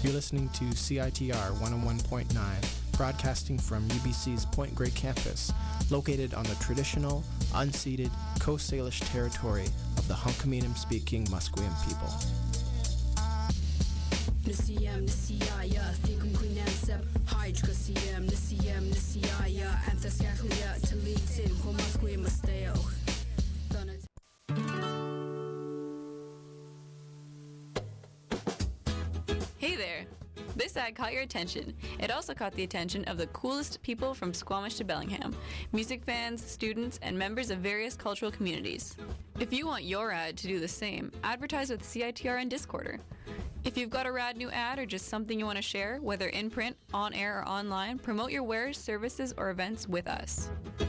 You're listening to CITR 101.9, broadcasting from UBC's Point Grey campus, located on the traditional, unceded Coast Salish territory of the Hunkaminam-speaking Musqueam people. Hey there! This ad caught your attention. It also caught the attention of the coolest people from Squamish to Bellingham, music fans, students, and members of various cultural communities. If you want your ad to do the same, advertise with CITR and Discorder. If you've got a rad new ad or just something you want to share, whether in print, on air, or online, promote your wares, services, or events with us.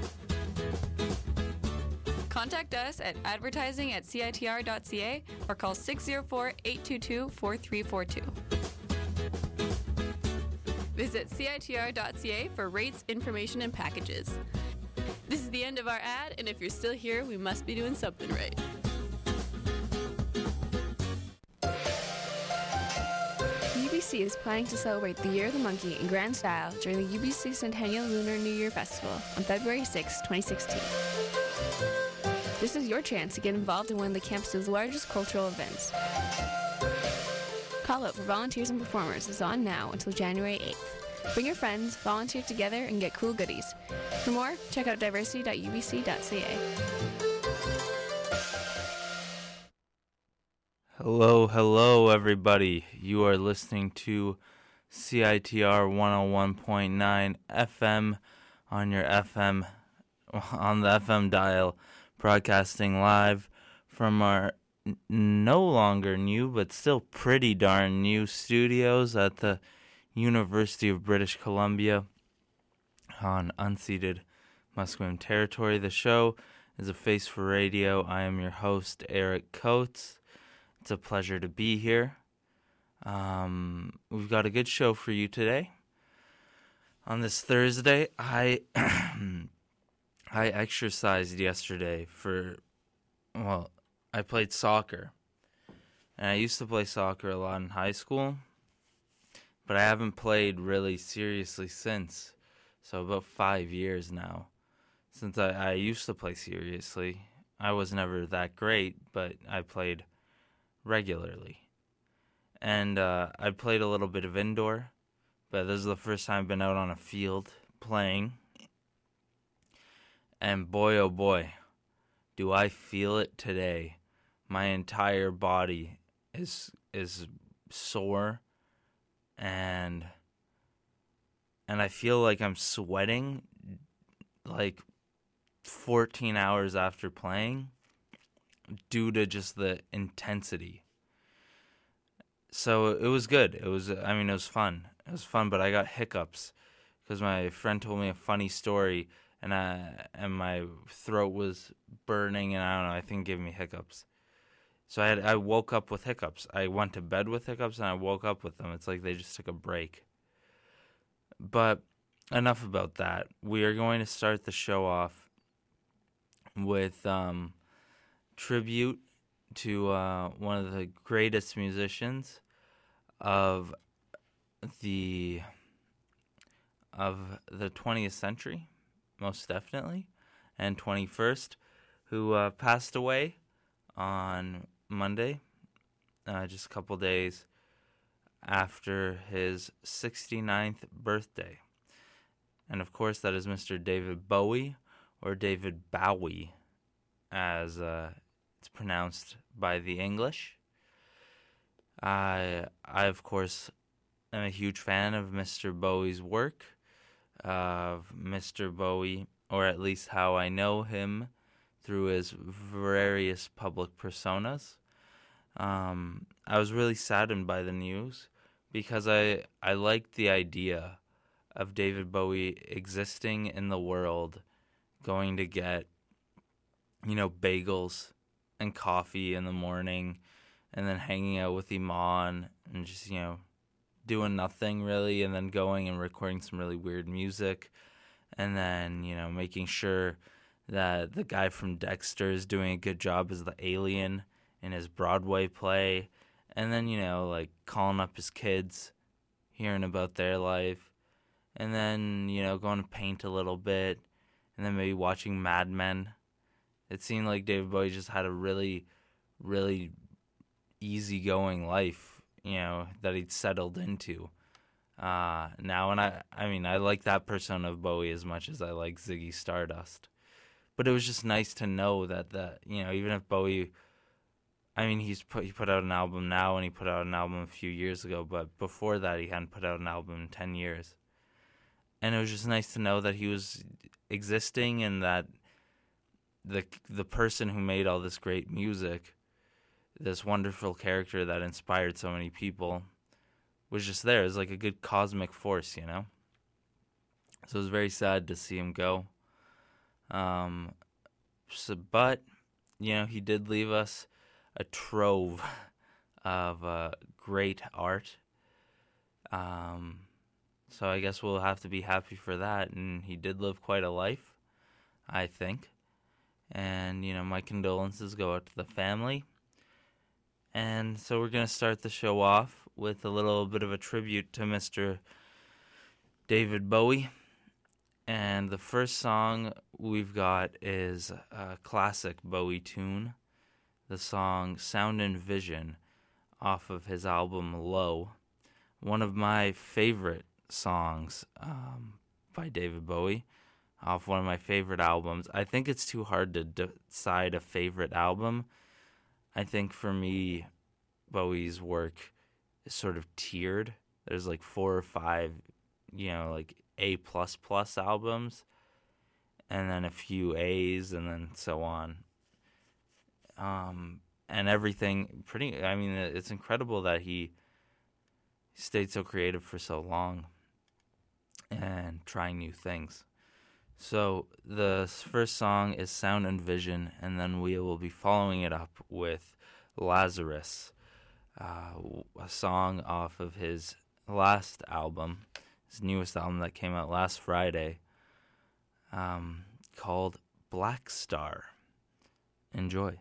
Contact us at advertising@citr.ca or call 604-822-4342. Visit citr.ca for rates, information, and packages. This is the end of our ad, and if you're still here, we must be doing something right. UBC is planning to celebrate the Year of the Monkey in grand style during the UBC Centennial Lunar New Year Festival on February 6, 2016. This is your chance to get involved in one of the campus's largest cultural events. Call out for volunteers and performers is on now until January 8th. Bring your friends, volunteer together, and get cool goodies. For more, check out diversity.ubc.ca. Hello, everybody. You are listening to CITR 101.9 FM on your FM, on the FM dial, broadcasting live from our no longer new, but still pretty darn new studios at the University of British Columbia on unceded Musqueam territory. The show is A Face for Radio. I am your host, Eric Coates. It's a pleasure to be here. We've got a good show for you today. On this Thursday, I exercised yesterday I played soccer. And I used to play soccer a lot in high school, but I haven't played really seriously since. So about 5 years now since I used to play seriously. I was never that great, but I played regularly. And I played a little bit of indoor, but this is the first time I've been out on a field playing. And boy, oh boy, do I feel it today. My entire body is sore, and I feel like I'm sweating like 14 hours after playing due to just the intensity. So it was good. It was fun. It was fun, but I got hiccups because my friend told me a funny story, and my throat was burning, and I don't know, I think it gave me hiccups. So I woke up with hiccups. I went to bed with hiccups, and I woke up with them. It's like they just took a break. But enough about that. We are going to start the show off with tribute to one of the greatest musicians of the 20th century, most definitely, and 21st, who passed away on Monday, just a couple days after his 69th birthday. And of course, that is Mr. David Bowie, or David Bowie, as it's pronounced by the English. I of course, am a huge fan of Mr. Bowie's work, of Mr. Bowie, or at least how I know him through his various public personas. I was really saddened by the news because I liked the idea of David Bowie existing in the world, going to get, bagels and coffee in the morning, and then hanging out with Iman and just, doing nothing really, and then going and recording some really weird music, and then, making sure that the guy from Dexter is doing a good job as the alien in his Broadway play, and then, calling up his kids hearing about their life, and then, going to paint a little bit, and then maybe watching Mad Men. It seemed like David Bowie just had a really, really easygoing life, that he'd settled into. Now, and I like that persona of Bowie as much as I like Ziggy Stardust. But it was just nice to know that even if Bowie, he put out an album now, and he put out an album a few years ago, but before that he hadn't put out an album in 10 years. And it was just nice to know that he was existing, and that the person who made all this great music, this wonderful character that inspired so many people, was just there. It was like a good cosmic force, So it was very sad to see him go. But he did leave us a trove of great art. So I guess we'll have to be happy for that. And he did live quite a life, I think. And, my condolences go out to the family. And so we're going to start the show off with a little bit of a tribute to Mr. David Bowie. And the first song we've got is a classic Bowie tune, the song Sound and Vision off of his album Low. One of my favorite songs by David Bowie, off one of my favorite albums. I think it's too hard to decide a favorite album. I think for me, Bowie's work is sort of tiered. There's like 4 or 5, like A++ albums, and then a few A's, and then so on. And everything it's incredible that he stayed so creative for so long and trying new things. So the first song is Sound and Vision, and then we will be following it up with Lazarus, a song off of his last album, his newest album that came out last Friday, called Black Star. Enjoy.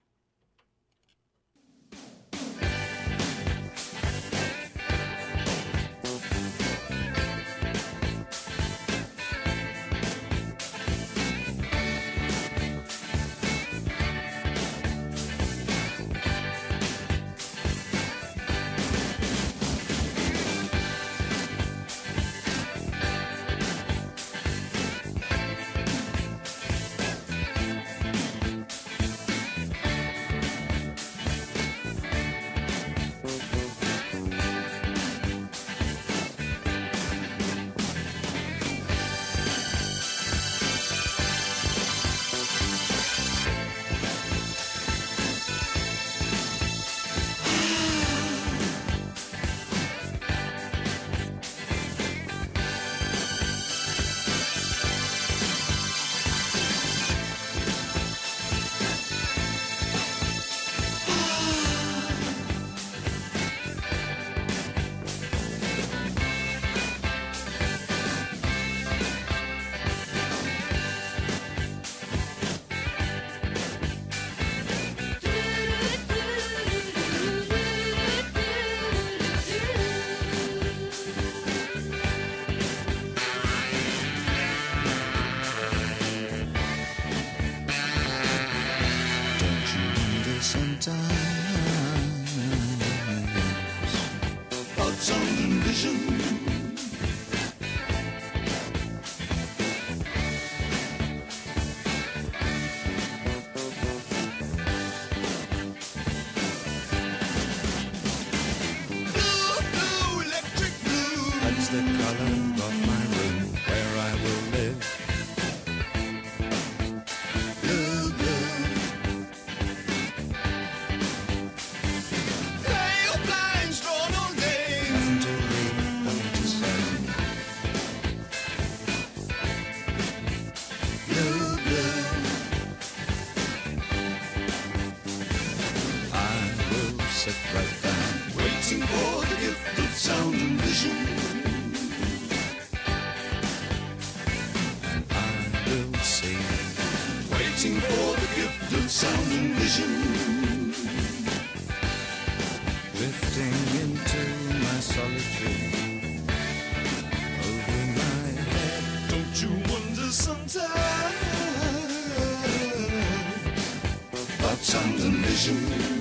Waiting for the gift of sound and vision, drifting into my solitude. Don't you wonder sometimes about sound and vision?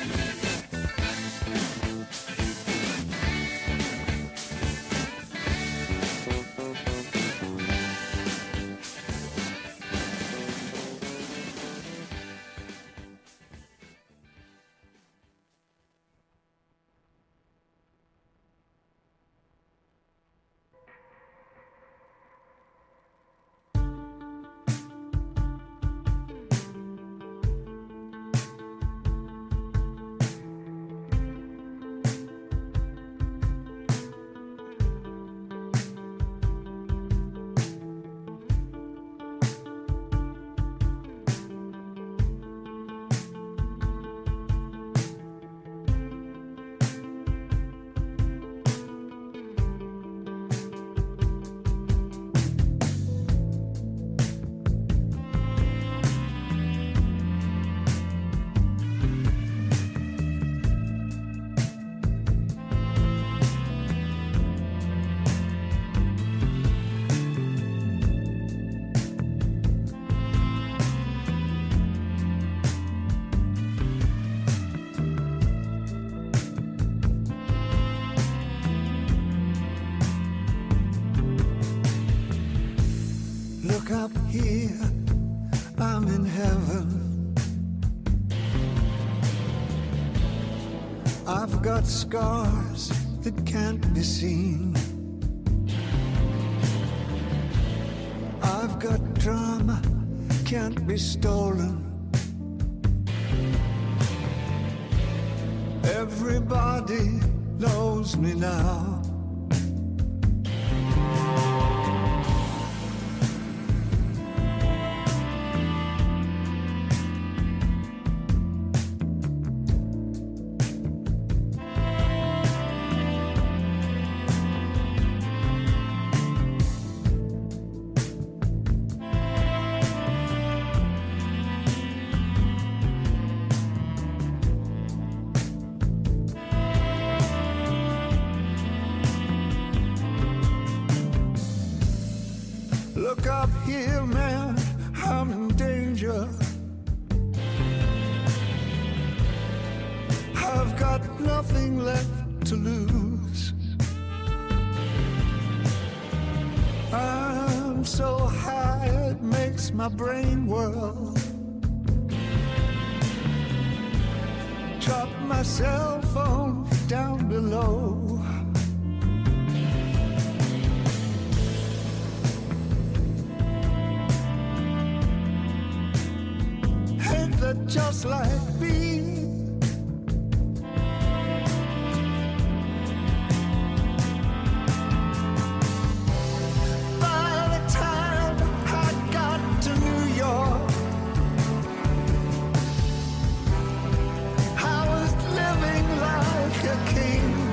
Look up here, I'm in heaven. I've got scars that can't be seen. I've got drama, can't be stolen. Everybody knows me now. Look up here, man, I'm in danger. I've got nothing left to lose. I'm so high it makes my brain whirl. Drop my cell phone down below. Just like me. By the time I got to New York, I was living like a king.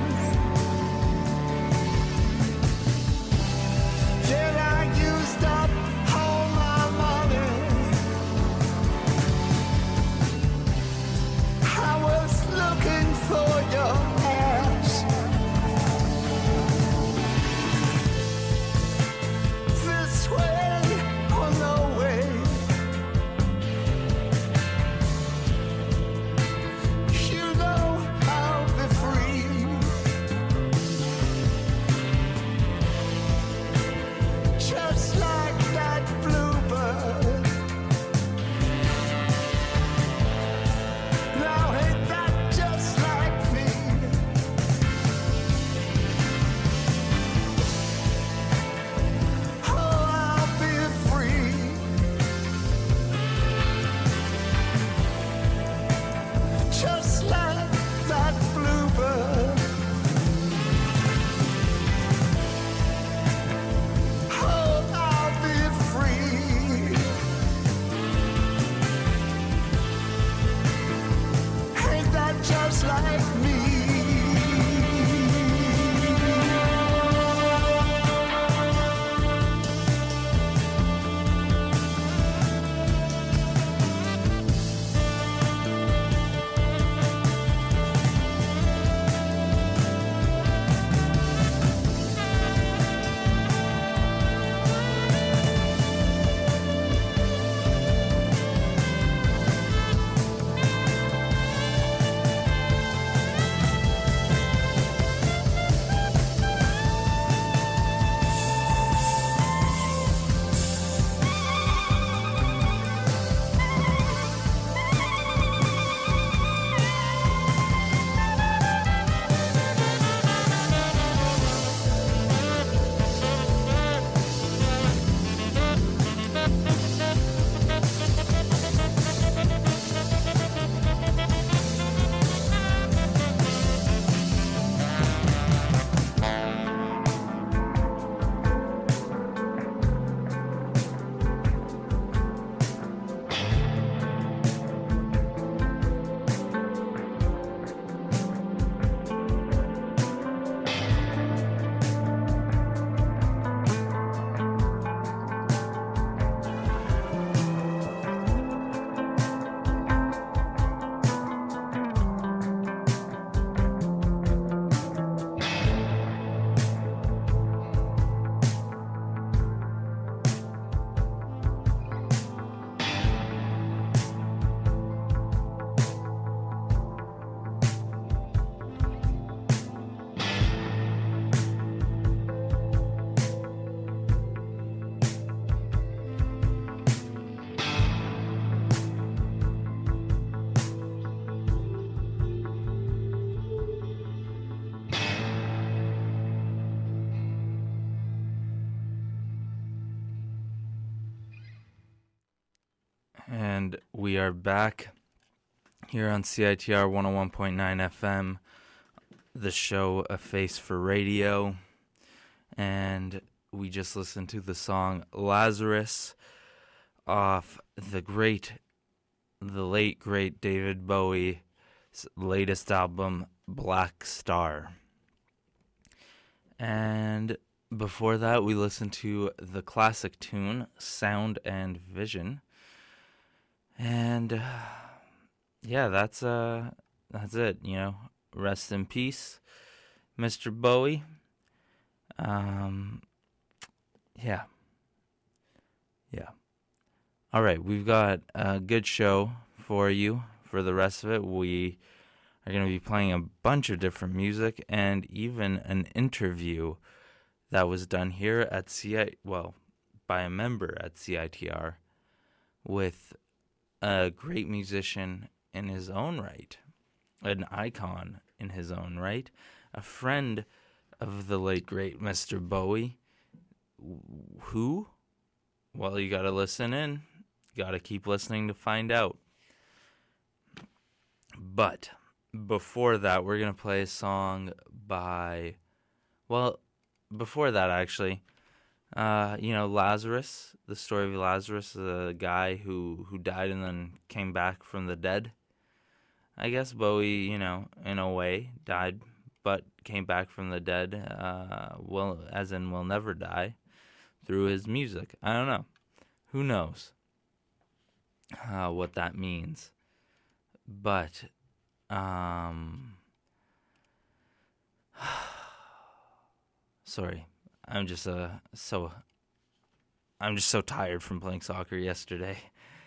And we are back here on CITR 101.9 FM, the show A Face for Radio. And we just listened to the song Lazarus off the late, great David Bowie's latest album, Black Star. And before that, we listened to the classic tune, Sound and Vision. And yeah, that's it, you know. Rest in peace, Mr. Bowie. Yeah. All right, we've got a good show for you for the rest of it. We are going to be playing a bunch of different music and even an interview that was done here at by a member at CITR with a great musician in his own right, an icon in his own right, a friend of the late, great Mr. Bowie. Who? Well, you got to listen in. You got to keep listening to find out. But before that, we're going to play a song before that, actually, Lazarus, the story of Lazarus, the guy who died and then came back from the dead. I guess Bowie, in a way, died, but came back from the dead, will never die, through his music. I don't know. Who knows what that means? But, sorry, I'm just so tired from playing soccer yesterday,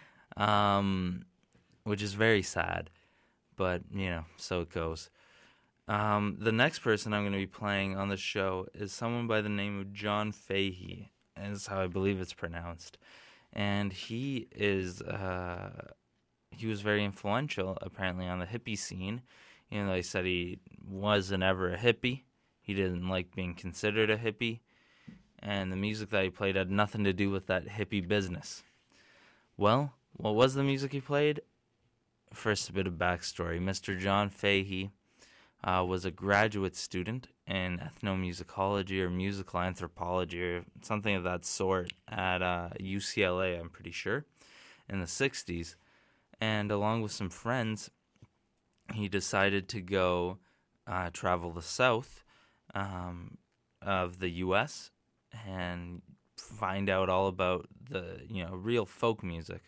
which is very sad, but so it goes. The next person I'm going to be playing on the show is someone by the name of John Fahey, and that's how I believe it's pronounced, and he was very influential apparently on the hippie scene. Even though he said he wasn't ever a hippie. He didn't like being considered a hippie, and the music that he played had nothing to do with that hippie business. Well, what was the music he played? First, a bit of backstory. Mr. John Fahey was a graduate student in ethnomusicology or musical anthropology or something of that sort at UCLA, I'm pretty sure, in the 60s. And along with some friends, he decided to go travel the south of the U.S. and find out all about the real folk music.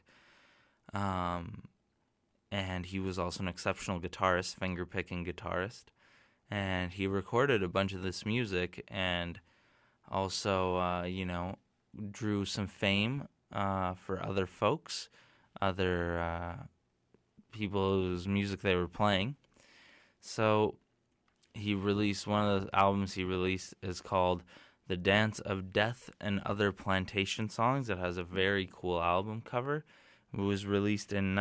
And he was also an exceptional guitarist, finger-picking guitarist. And he recorded a bunch of this music and also, drew some fame for other folks, other people whose music they were playing. So he released, one of the albums he released is called The Dance of Death and Other Plantation Songs. It has a very cool album cover. It was released in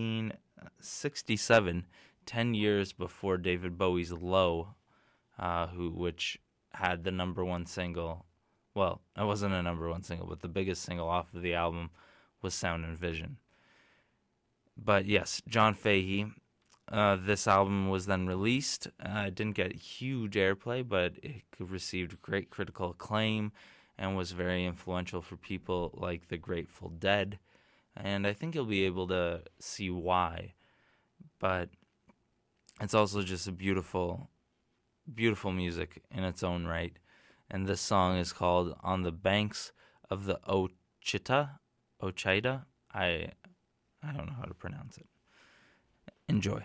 1967, 10 years before David Bowie's Low, which had the number one single. Well, it wasn't a number one single, but the biggest single off of the album was Sound and Vision. But yes, John Fahey, this album was then released. It didn't get huge airplay, but it received great critical acclaim and was very influential for people like the Grateful Dead. And I think you'll be able to see why. But it's also just a beautiful, beautiful music in its own right. And this song is called On the Banks of the Ochita. I don't know how to pronounce it. Enjoy.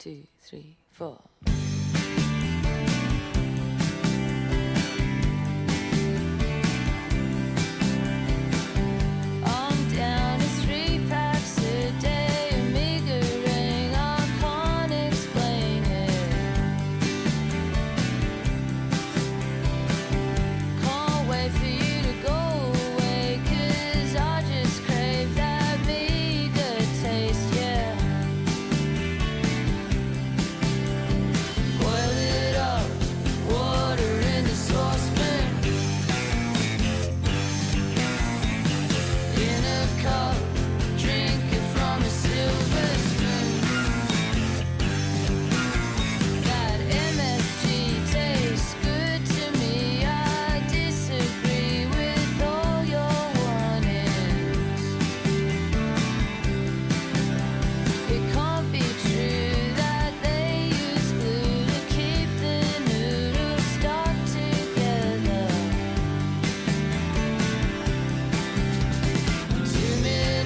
2, 3, 4. I'm down to 3 packs a day, a meager ring, I can't explain it. Can't wait for you to go away, 'cause I just crave that meager taste, yeah. Boil it up, water in the saucepan. In a cup, drink it from a silver spoon. That MSG tastes good to me. I disagree with all your warnings. It can't be true that they use glue to keep the noodles stuck together. 2 minutes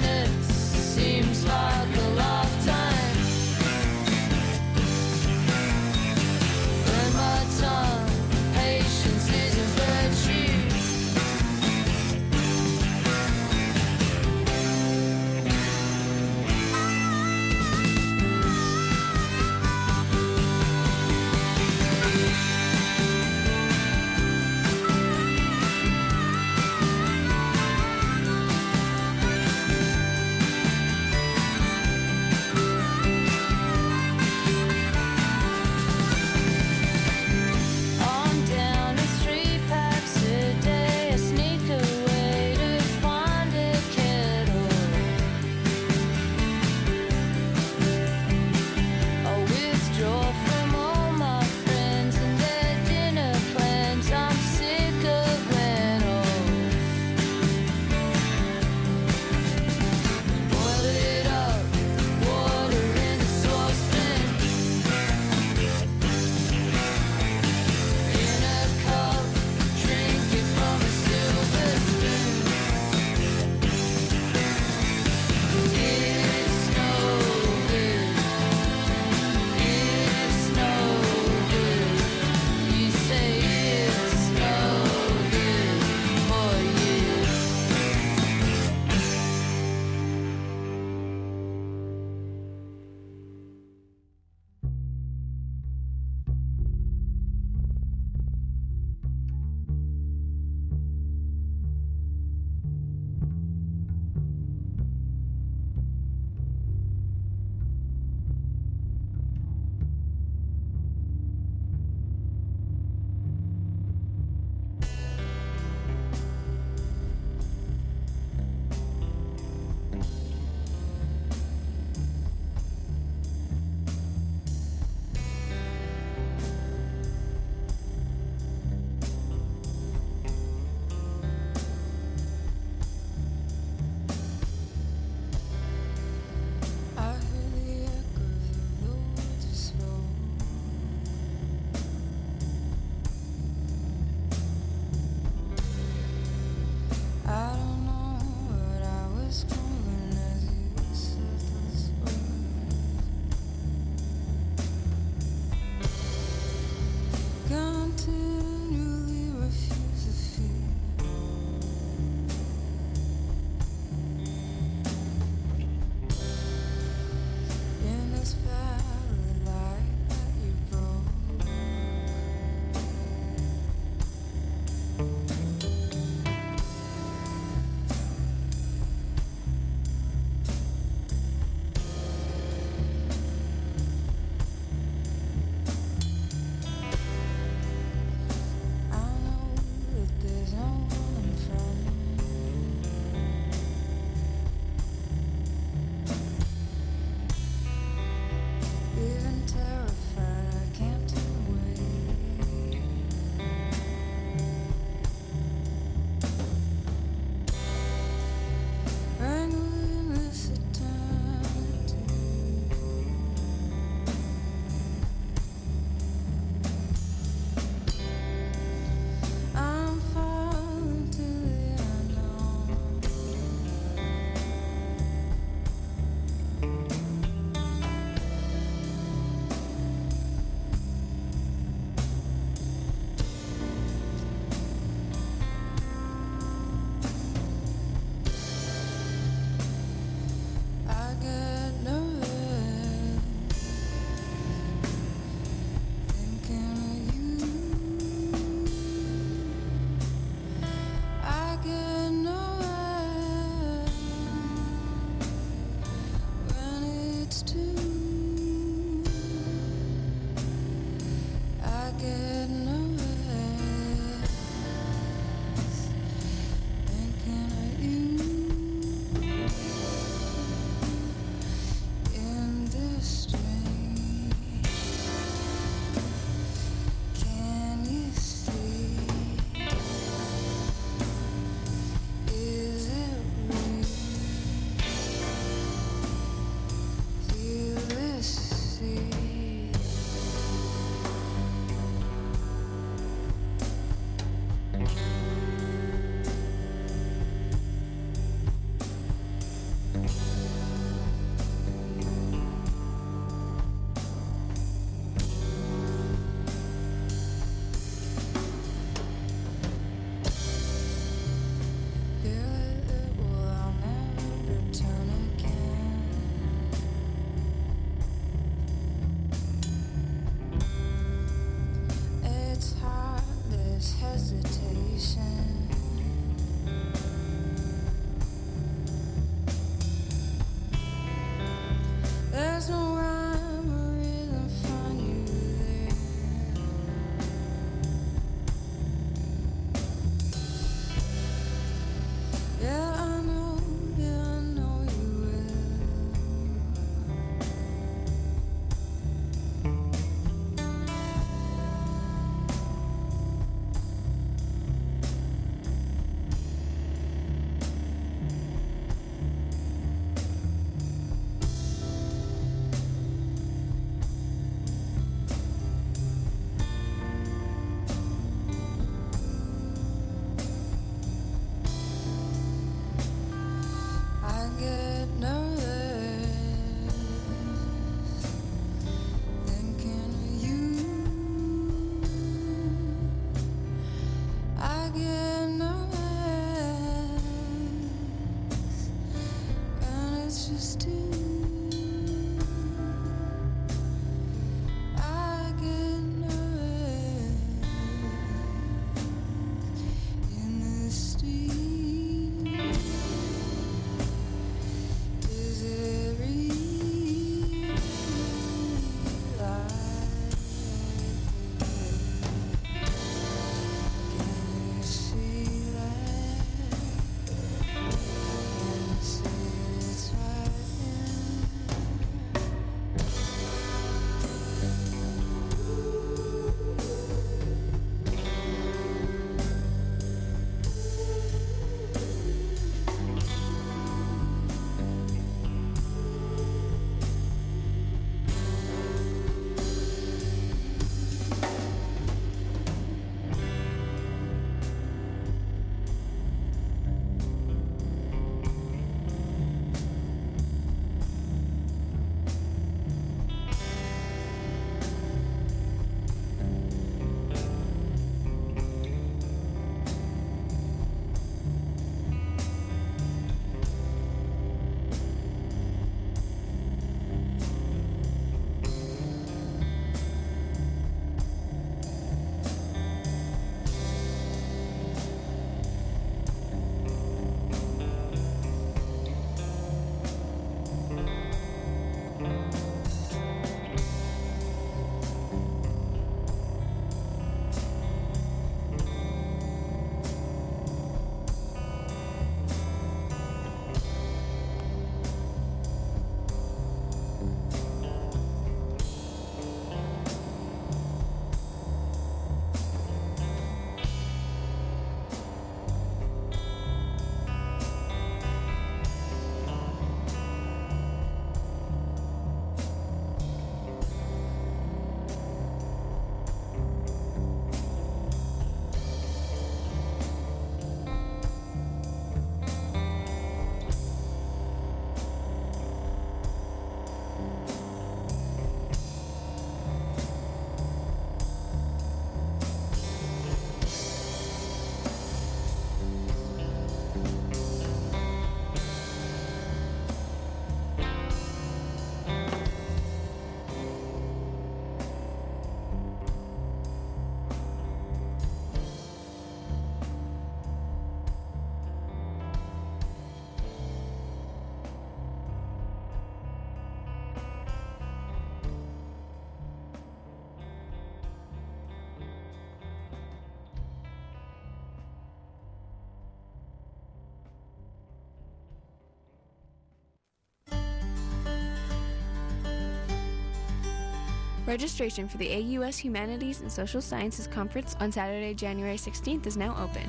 Registration for the AUS Humanities and Social Sciences Conference on Saturday, January 16th is now open.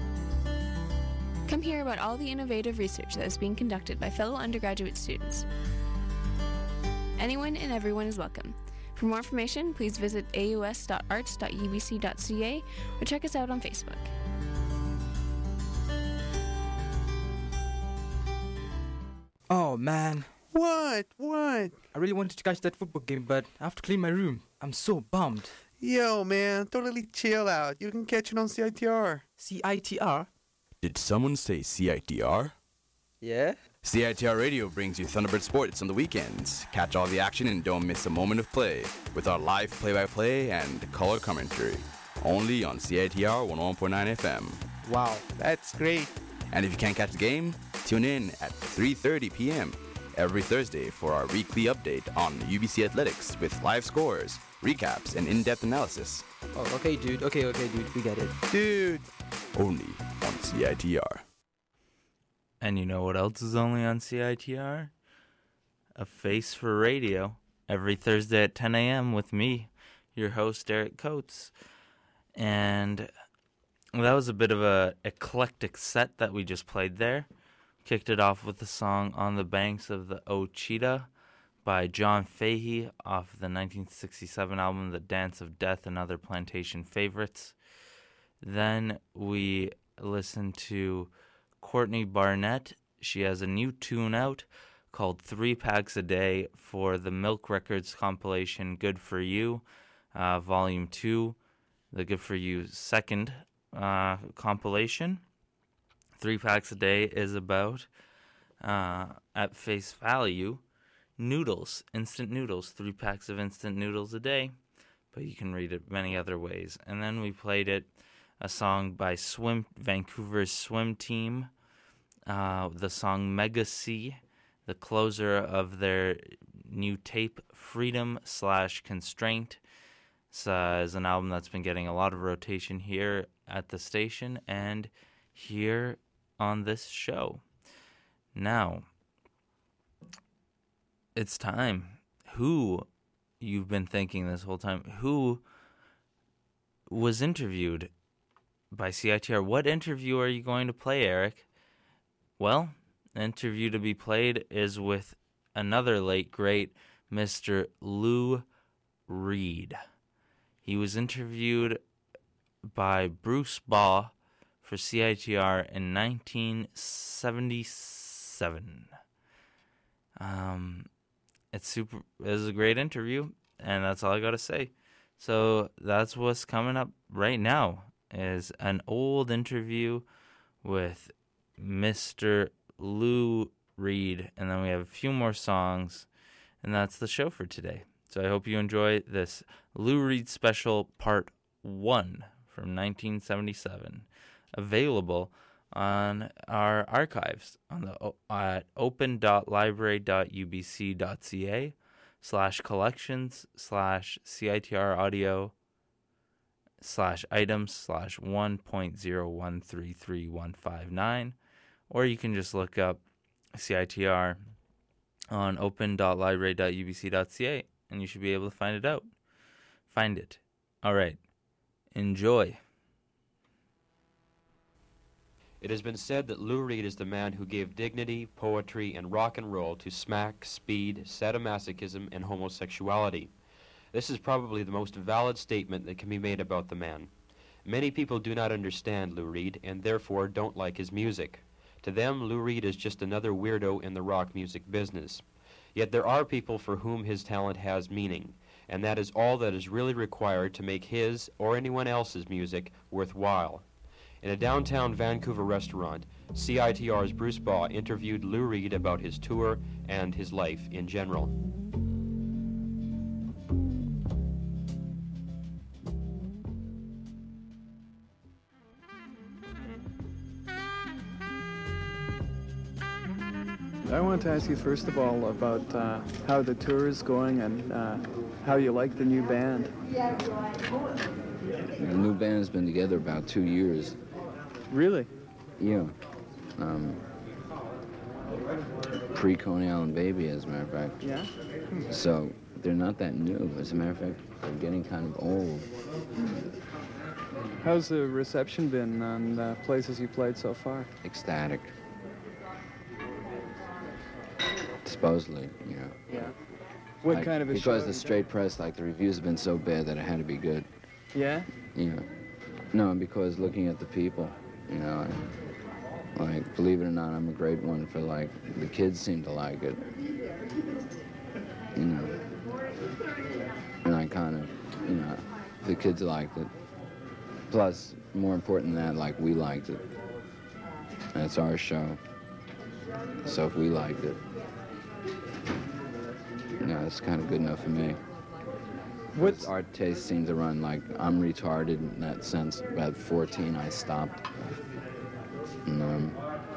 Come hear about all the innovative research that is being conducted by fellow undergraduate students. Anyone and everyone is welcome. For more information, please visit aus.arts.ubc.ca or check us out on Facebook. Oh man, What? I really wanted to catch that football game, but I have to clean my room. I'm so bummed. Yo, man, totally chill out. You can catch it on CITR. CITR? Did someone say CITR? Yeah? CITR Radio brings you Thunderbird Sports on the weekends. Catch all the action and don't miss a moment of play with our live play-by-play and color commentary. Only on CITR 101.9 FM. Wow, that's great. And if you can't catch the game, tune in at 3:30 p.m. every Thursday for our weekly update on UBC Athletics with live scores, recaps, and in-depth analysis. Oh, okay, dude. Okay, dude. We get it. Dude. Only on CITR. And you know what else is only on CITR? A Face for Radio, every Thursday at 10 a.m. with me, your host, Eric Coates. And that was a bit of a eclectic set that we just played there. Kicked it off with the song On the Banks of the Ouachita by John Fahey off the 1967 album The Dance of Death and Other Plantation Favorites. Then we listened to Courtney Barnett. She has a new tune out called 3 Packs a Day for the Milk Records compilation Good For You, Volume 2, the Good For You second compilation. 3 Packs a Day is about, at face value, noodles, instant noodles, 3 packs of instant noodles a day, but you can read it many other ways. And then we played a song by Vancouver's swim team, the song Mega C, the closer of their new tape, Freedom/Constraint. This is an album that's been getting a lot of rotation here at the station and here on this show. Now, it's time. Who, you've been thinking this whole time, who was interviewed by CITR? What interview are you going to play, Eric? Well, the interview to be played is with another late great, Mr. Lou Reed. He was interviewed by Bruce Baugh for CITR in 1977. It was a great interview, and that's all I got to say. So that's what's coming up right now, is an old interview with Mr. Lou Reed, and then we have a few more songs, and that's the show for today. So I hope you enjoy this Lou Reed special part 1 from 1977, available on our archives at open.library.ubc.ca/collections/CITR audio/items/1.0133159, or you can just look up CITR on open.library.ubc.ca and you should be able to find it. All right. Enjoy. It has been said that Lou Reed is the man who gave dignity, poetry, and rock and roll to smack, speed, sadomasochism, and homosexuality. This is probably the most valid statement that can be made about the man. Many people do not understand Lou Reed and therefore don't like his music. To them, Lou Reed is just another weirdo in the rock music business. Yet there are people for whom his talent has meaning, and that is all that is really required to make his or anyone else's music worthwhile. In a downtown Vancouver restaurant, CITR's Bruce Baugh interviewed Lou Reed about his tour and his life in general. I want to ask you first of all about how the tour is going and how you like the new band. The new band's been together about 2 years. Really? Yeah. Pre-Coney Island Baby, as a matter of fact. Yeah? So they're not that new. As a matter of fact, they're getting kind of old. How's the reception been on the places you played so far? Ecstatic. Supposedly, you know. Yeah. What Like, kind of a show because have the you straight press, like the reviews have been so bad that it had to be good. Yeah? You know. No, because looking at the people, you know, like, believe it or not, I'm a great one for, like, the kids seem to like it. You know. And I kind of, you know, the kids liked it. Plus, more important than that, like, we liked it. And it's our show. So if we liked it, you know, it's kind of good enough for me. What's our taste seemed to run like I'm retarded in that sense. About 14, I stopped. And,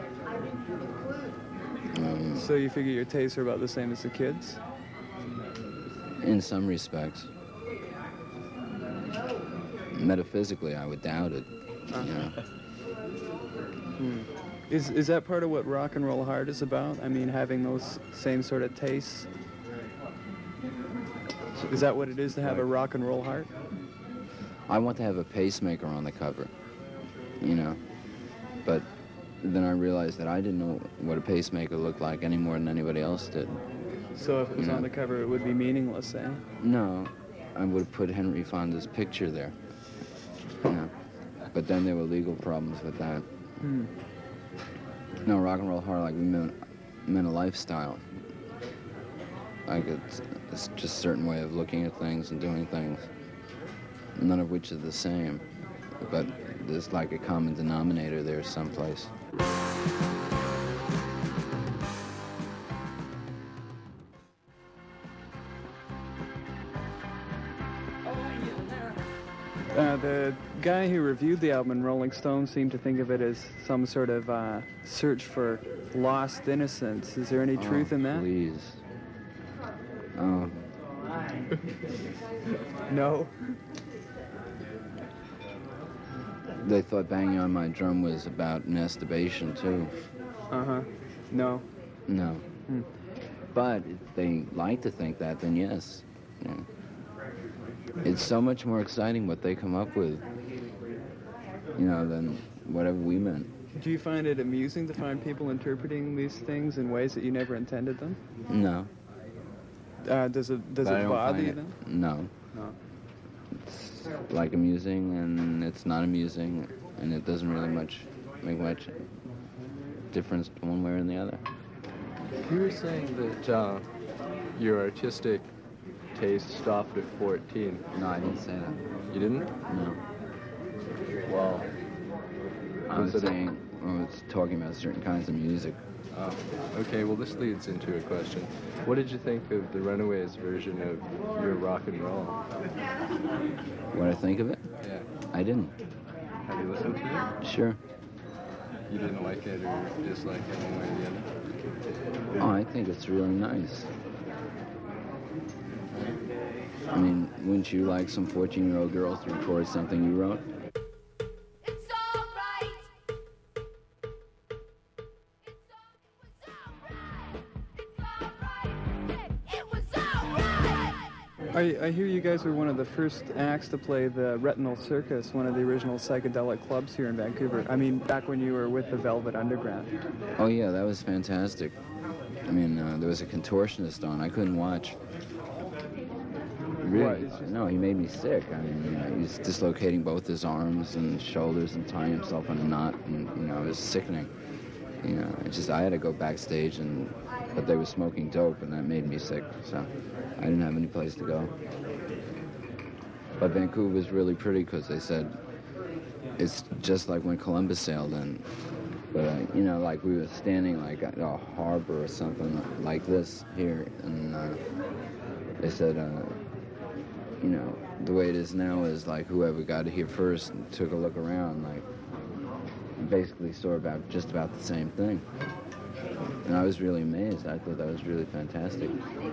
So you figure your tastes are about the same as the kids? in some respects, metaphysically, I would doubt it. You know. Is that part of what Rock and Roll Hard is about? I mean, having those same sort of tastes? Is that what it is to have a rock and roll heart? I want to have a pacemaker on the cover, you know. But then I realized that I didn't know what a pacemaker looked like any more than anybody else did. So if it was on the cover, it would be meaningless, eh? No, I would have put Henry Fonda's picture there. You know. But then there were legal problems with that. No, Rock and Roll Hard, like, meant a lifestyle. Like, it's just a certain way of looking at things and doing things, none of which are the same. But there's like a common denominator there someplace. The guy who reviewed the album in Rolling Stone seemed to think of it as some sort of search for lost innocence. Is there any truth in that? Please. Oh. No. They thought Banging on My Drum was about masturbation, too. No. No. But if they like to think that, then yes. Yeah. It's so much more exciting what they come up with, you know, than whatever we meant. Do you find it amusing to find people interpreting these things in ways that you never intended them? No. Does it bother you then? No. No. It's like amusing, and it's not amusing, and it doesn't really make much difference one way or the other. You were saying that your artistic taste stopped at 14. No, I didn't say that. You didn't? No. Well, I was talking about certain kinds of music. Okay, well, this leads into a question. What did you think of the Runaways version of your rock and roll? What I think of it? Yeah. I didn't. Have you listened to it? Sure. You didn't like it or dislike it one way or the other? Oh, I think it's really nice. I mean, wouldn't you like some 14-year-old girl to record something you wrote? I hear you guys were one of the first acts to play the Retinal Circus, one of the original psychedelic clubs here in Vancouver. I mean, back when you were with the Velvet Underground. Oh, yeah, that was fantastic. I mean, there was a contortionist on. I couldn't watch. Really? No, he made me sick. I mean, he was dislocating both his arms and shoulders and tying himself in a knot, and, you know, it was sickening. You know, I had to go backstage, but they were smoking dope, and that made me sick, so I didn't have any place to go. But Vancouver was really pretty because they said it's just like when Columbus sailed in. But, you know, like we were standing like at a harbor or something like this here, and they said, you know, the way it is now is like whoever got here first and took a look around, like, basically saw just about the same thing. And I was really amazed. I thought that was really fantastic.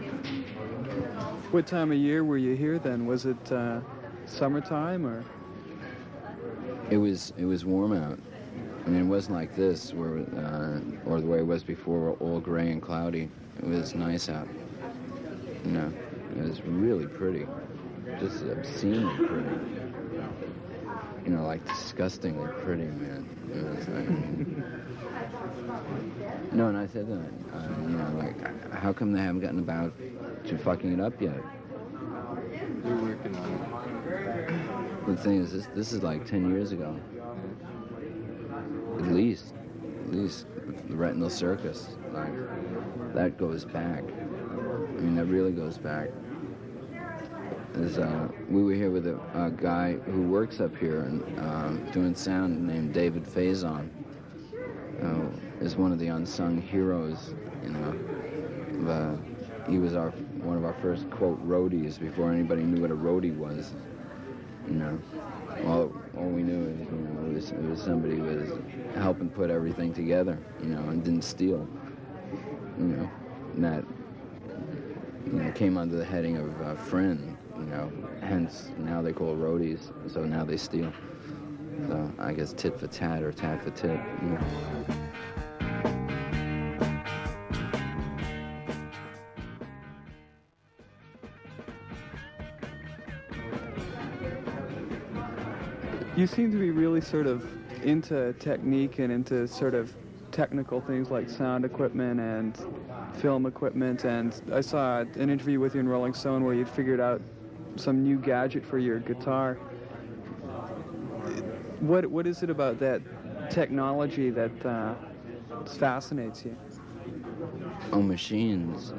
What time of year were you here then? Was it summertime or? It was warm out. I mean, it wasn't like this, or the way it was before, all gray and cloudy. It was nice out. You know. It was really pretty, just obscenely pretty. You know, like disgustingly pretty, man. It was, no, and I said that, you know, like, how come they haven't gotten about to fucking it up yet? They're working on it. The thing is, this is like 10 years ago. At least the Retinal Circus, like, that goes back. I mean, that really goes back. We were here with a guy who works up here and doing sound named David Faison. Is one of the unsung heroes, you know. He was one of our first, quote, roadies before anybody knew what a roadie was, you know. All we knew is, you know, it was somebody who was helping put everything together, you know, and didn't steal, you know. And that, you know, came under the heading of friend, you know. Hence, now they call roadies, so now they steal. So I guess tit for tat or tat for tit, you know. You seem to be really sort of into technique and into sort of technical things like sound equipment and film equipment, and I saw an interview with you in Rolling Stone where you'd figured out some new gadget for your guitar. What is it about that technology that fascinates you? Oh, machines.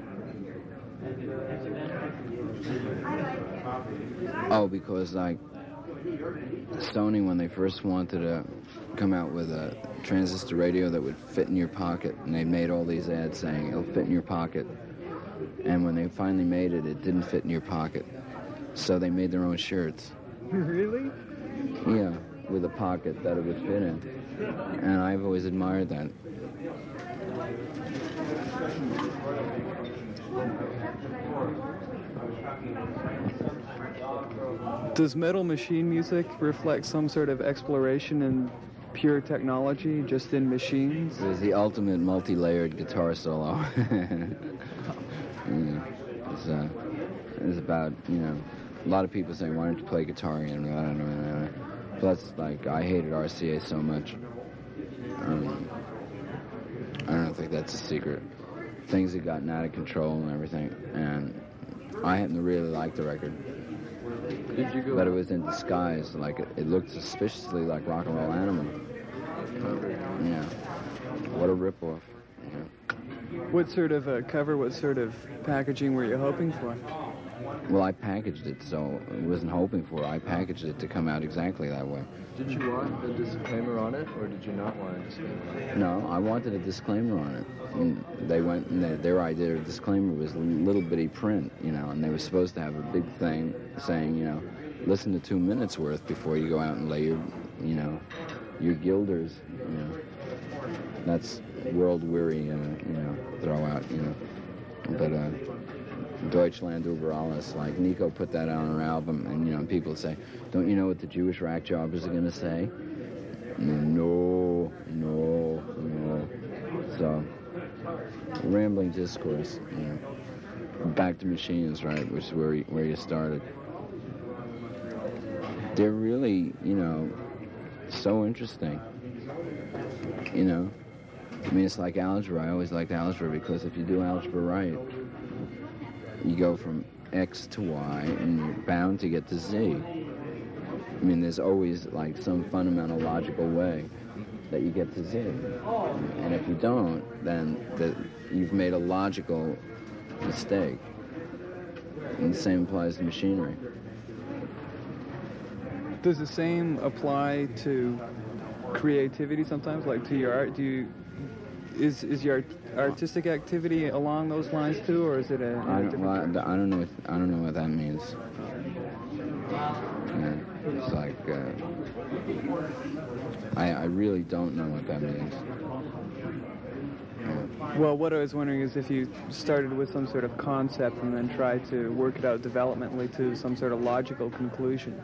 Oh, because like Sony, when they first wanted to come out with a transistor radio that would fit in your pocket, and they made all these ads saying it'll fit in your pocket, and when they finally made it, it didn't fit in your pocket, so they made their own shirts. Really? Yeah, with a pocket that it would fit in, and I've always admired that. Does Metal Machine music reflect some sort of exploration in pure technology, just in machines? It was the ultimate multi-layered guitar solo. It was about, you know, a lot of people saying, why don't you play guitar again? Plus, like, I hated RCA so much. I don't think that's a secret. Things had gotten out of control and everything, and I happen to really like the record. But it was in disguise, like it looked suspiciously like Rock and Roll Animal. Yeah. What a ripoff. Yeah. What sort of cover, what sort of packaging were you hoping for? Well, I packaged it, so I wasn't hoping for it. I packaged it to come out exactly that way. Did you want a disclaimer on it, or did you not want a disclaimer on it? No, I wanted a disclaimer on it. And they went, and their idea of disclaimer was little bitty print, you know, and they were supposed to have a big thing saying, you know, listen to 2 minutes worth before you go out and lay your, you know, your gilders, you know. That's world weary, you know, throw out, you know. But Deutschland über alles, like Nico put that on her album, and, you know, people say, don't you know what the Jewish rack jobbers are going to say? No. So, rambling discourse, you know. Back to machines, right, which is where you started. They're really, you know, so interesting, you know. I mean, it's like algebra. I always liked algebra because if you do algebra right, you go from X to Y and you're bound to get to Z. I mean, there's always like some fundamental logical way that you get to Z. And if you don't, then you've made a logical mistake. And the same applies to machinery. Does the same apply to creativity sometimes, like to your art? Is your artistic activity along those lines too, or is it a different? I don't know what that means. Yeah, it's like I really don't know what that means. Well, what I was wondering is if you started with some sort of concept and then tried to work it out developmentally to some sort of logical conclusion.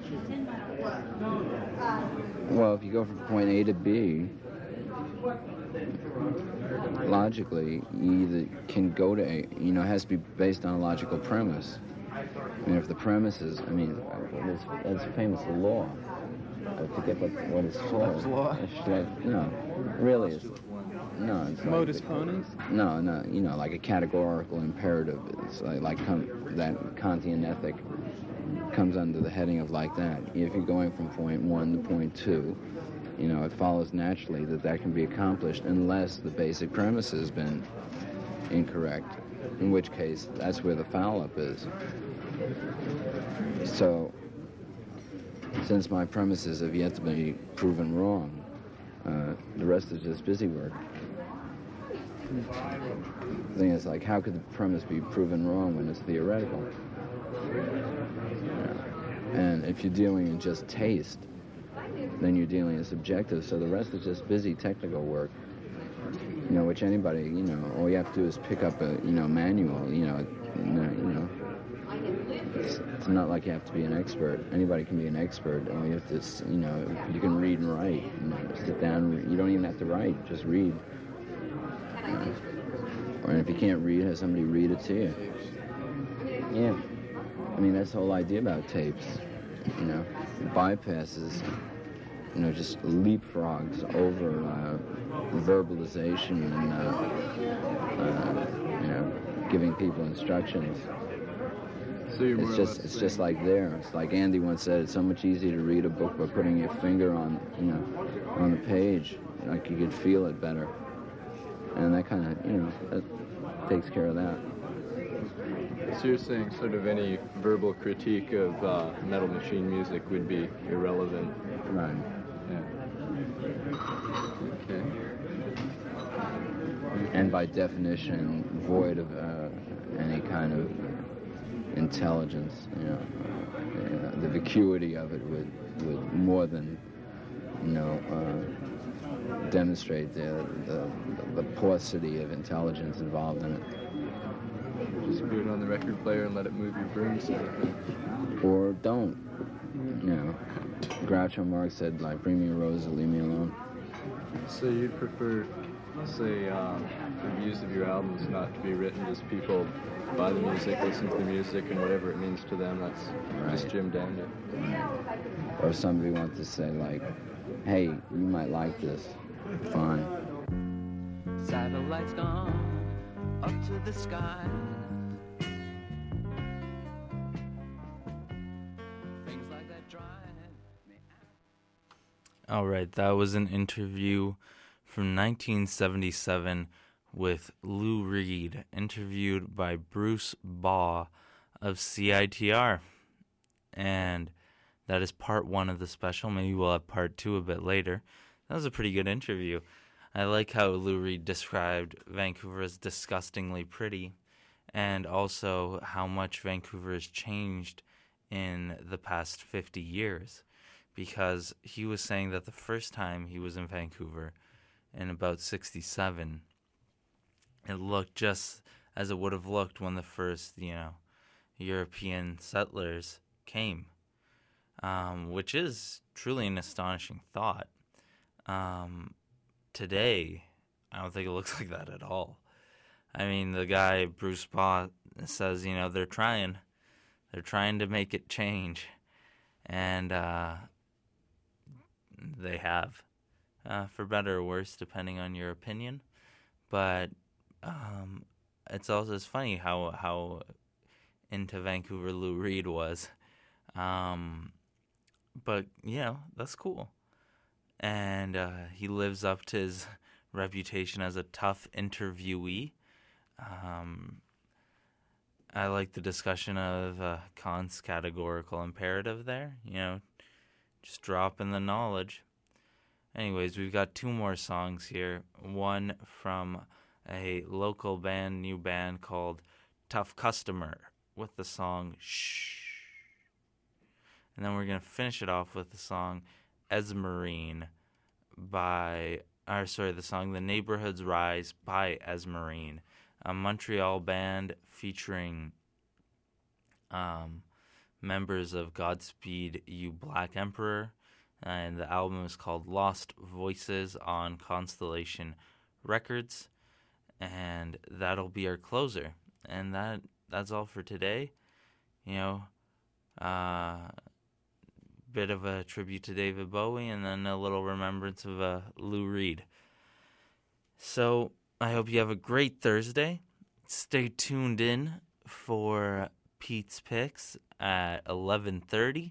Well, if you go from point A to B, logically, you either can go to, it has to be based on a logical premise. I mean, if the premise is, that's a famous law. I forget what it's called. Leff's law? No, really, it's Modus ponens? No, like a categorical imperative. It's that Kantian ethic comes under the heading of like that. If you're going from point 1 to point 2, it follows naturally that can be accomplished unless the basic premise has been incorrect, in which case that's where the foul-up is. So, since my premises have yet to be proven wrong, the rest is just busy work. The thing is, how could the premise be proven wrong when it's theoretical? And if you're dealing in just taste, then you're dealing in subjective, so the rest is just busy technical work, which anybody, all you have to do is pick up a, manual, it's not like you have to be an expert. Anybody can be an expert. All you have to, you can read and write. Sit down, you don't even have to write, just read. Or if you can't read, have somebody read it to you. Yeah. That's the whole idea about tapes. Bypasses, just leapfrogs over verbalization and, giving people instructions. So it's just like there. It's like Andy once said, it's so much easier to read a book by putting your finger on the page. Like you could feel it better. And that kind of, that takes care of that. So you're saying sort of any verbal critique of Metal Machine music would be irrelevant? Right. Yeah. Okay. And by definition, void of any kind of intelligence. The vacuity of it would more than, demonstrate the paucity of intelligence involved in it. Just put it on the record player and let it move your brain sort of thing. Or don't. Groucho Marx said, bring me a rose or leave me alone. So you'd prefer, say, reviews of your albums not to be written, just people buy the music, listen to the music, and whatever it means to them, that's just Jim Daniel. Or somebody wants to say, hey, you might like this. Fine. Satellites gone up to the sky. Things like that drive me out. All right, that was an interview from 1977 with Lou Reed, interviewed by Bruce Baugh of CITR. And that is part 1 of the special. Maybe we'll have part 2 a bit later. That was a pretty good interview. I like how Lou Reed described Vancouver as disgustingly pretty, and also how much Vancouver has changed in the past 50 years. Because he was saying that the first time he was in Vancouver, in about 1967, it looked just as it would have looked when the first, European settlers came, which is truly an astonishing thought. Today, I don't think it looks like that at all. The guy, Bruce Baugh, says, they're trying to make it change, and they have, for better or worse, depending on your opinion. But it's funny how into Vancouver Lou Reed was. But, that's cool. And he lives up to his reputation as a tough interviewee. I like the discussion of Kant's categorical imperative there, just dropping the knowledge. Anyways, we've got 2 more songs here. One from a local new band called Tough Customer with the song Shh. And then we're going to finish it off with the song Esmerine the song The Neighborhoods Rise by Esmerine, a Montreal band featuring members of Godspeed You Black Emperor, and the album is called Lost Voices on Constellation Records, and that'll be our closer. And that's all for today. You know, bit of a tribute to David Bowie, and then a little remembrance of Lou Reed. So I hope you have a great Thursday. Stay tuned in for Pete's Picks at 11:30,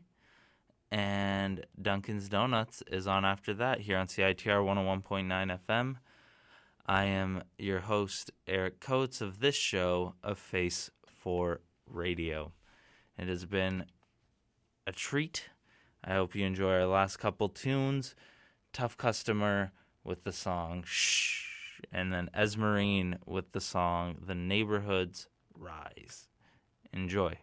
and Dunkin's Donuts is on after that here on CITR 101.9 FM. I am your host, Eric Coates, of this show of Face 4 Radio. It has been a treat. I hope you enjoy our last couple tunes. Tough Customer with the song Shh, and then Esmerine with the song The Neighborhoods Rise. Enjoy.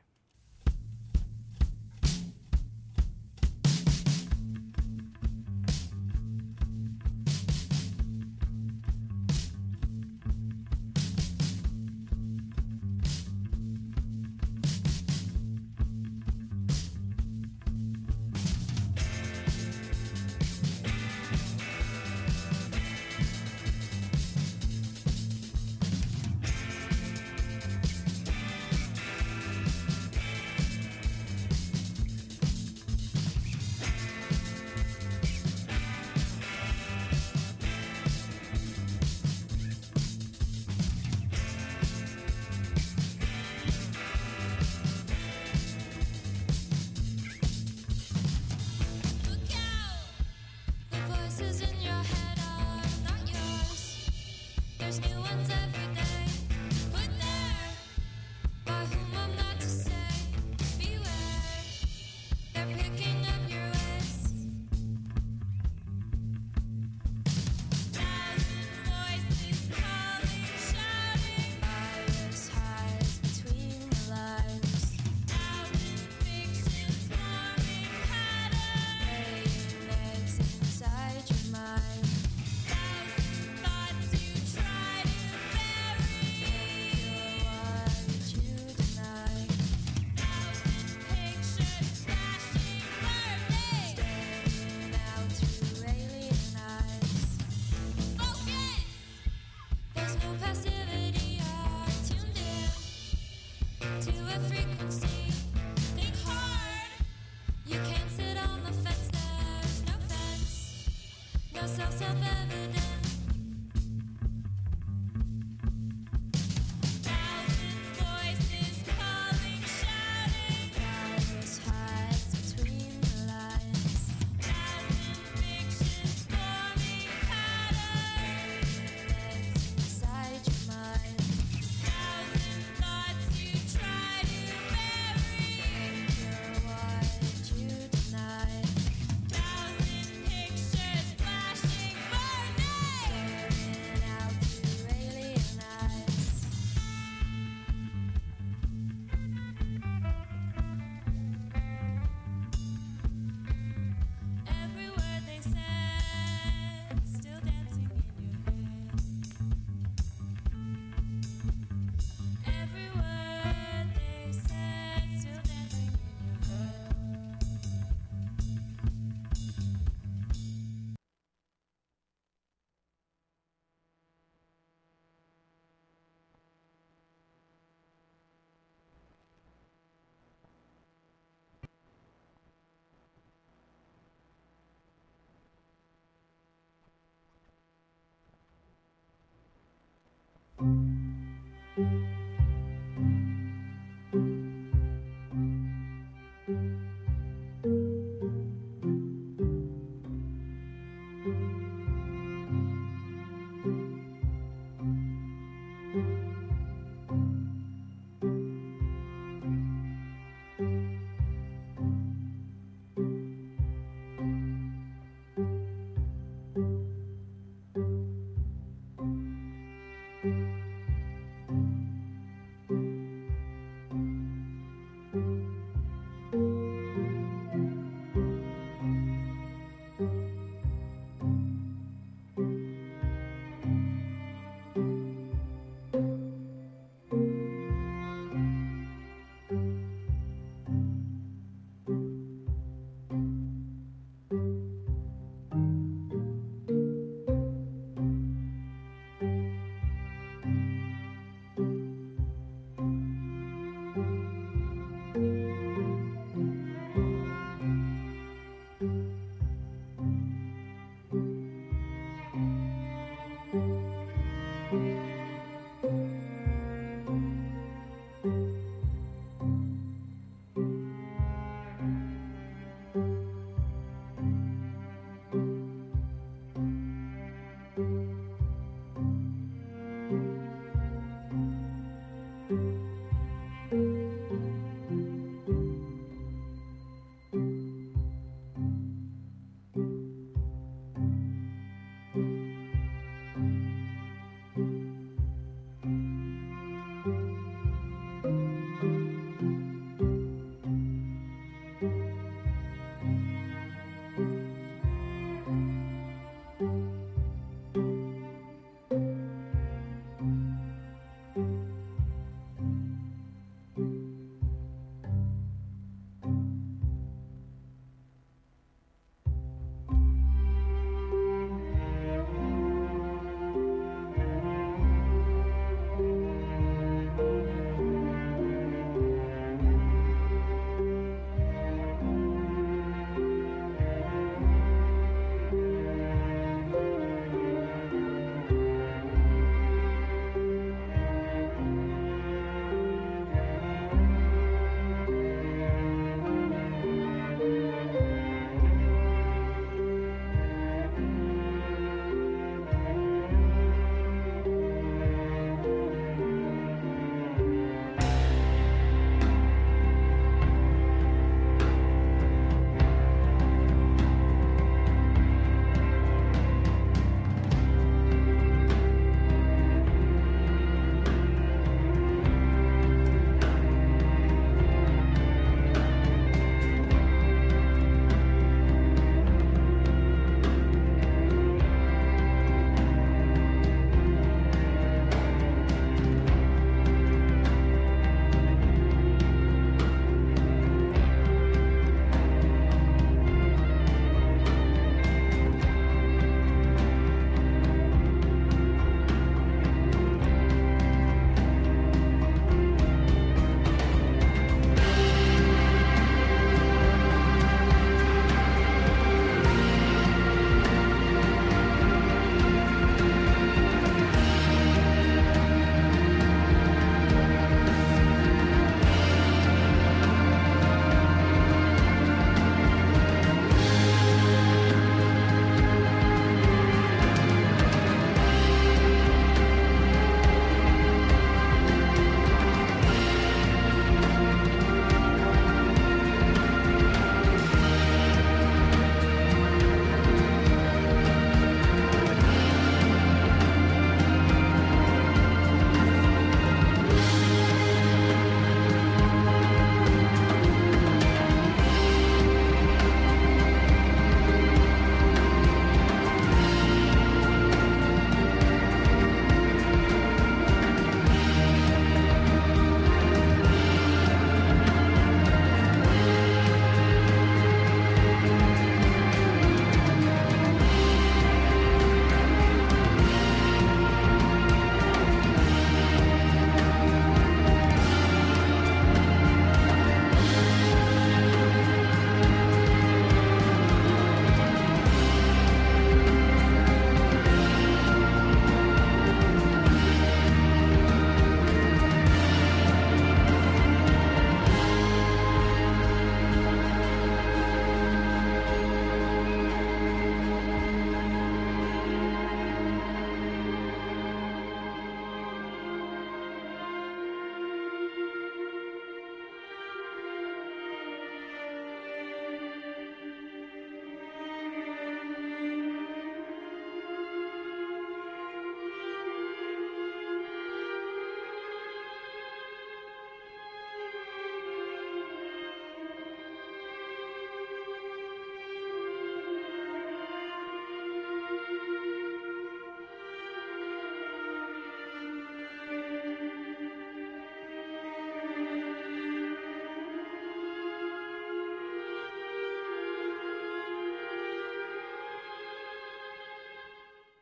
Inside your mind, thoughts you try to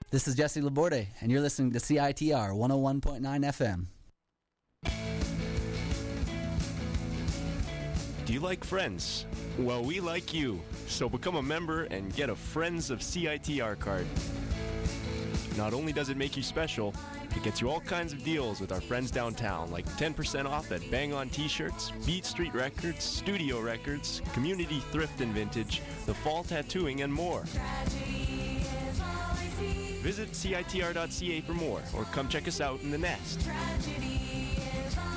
This is Jesse Laborde, and you're listening to CITR 101.9 FM. Do you like Friends? Well, we like you. So become a member and get a Friends of CITR card. Not only does it make you special, it gets you all kinds of deals with our friends downtown, like 10% off at Bang On T-shirts, Beat Street Records, Studio Records, Community Thrift and Vintage, The Fall Tattooing, and more. Visit CITR.ca for more, or come check us out in the Nest.